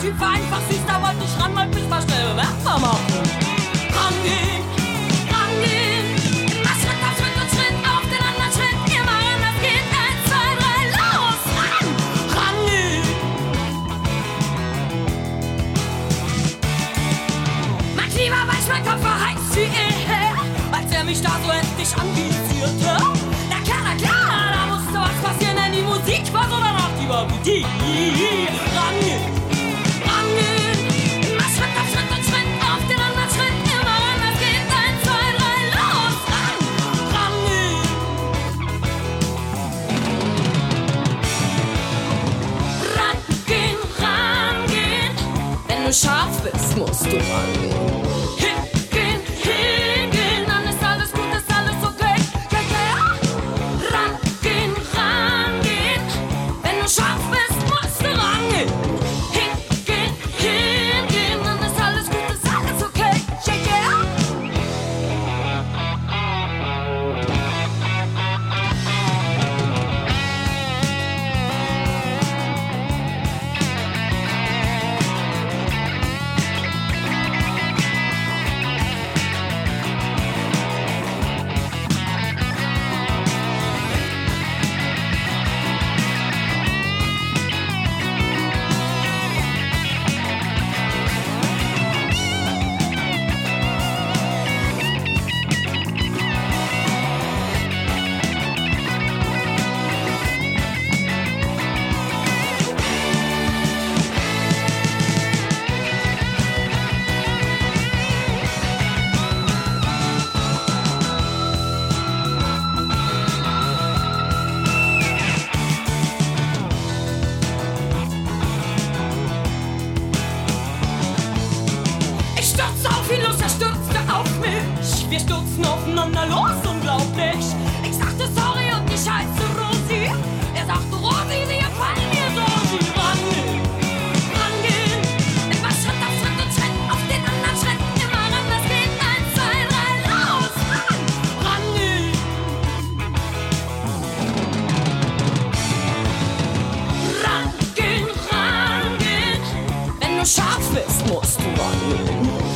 Typ war einfach süß, da wollte ich ran, wollte mich mal schnell bemerkbar machen. Rangehen, rangehen, immer Schritt auf Schritt und Schritt auf den anderen Schritt. Immer ran, das geht, 1, 2, 3, los, ran, rangehen. Mein Klima weiß, mein Kopf war heiß wie er, als er mich da so endlich anvisierte. Na klar, da musste was passieren, denn die Musik war so danach, die war wie die. Rangehen, rangehen, immer Schritt auf Schritt und Schritt auf den anderen Schritt. Immer ran, das geht, 1, 2, 3, los, ran, rangehen. Rangehen, rangehen, wenn du scharf bist, musst du rangehen. Hingehen, hingehen, dann ist alles gut, ist alles okay. Rangehen, rangehen, wenn du scharf bist, musst du rangehen. Hingehen, hingehen, dann ist alles gut, ist alles okay. Ich stürzte auf ihn los, er stürzte auf mich. Wir stürzten aufeinander los, unglaublich. Ich sagte sorry und ich heiße Rosi. Er sagte Rosi, sie gefallen mir so. Sie rangehen, rangehen, immer Schritt auf Schritt und Schritt auf den anderen Schritt. Immer ran, das geht, 1, 2, 3, los, ran, rangehen. Rangehen, rangehen, wenn du scharf bist, musst du rangehen.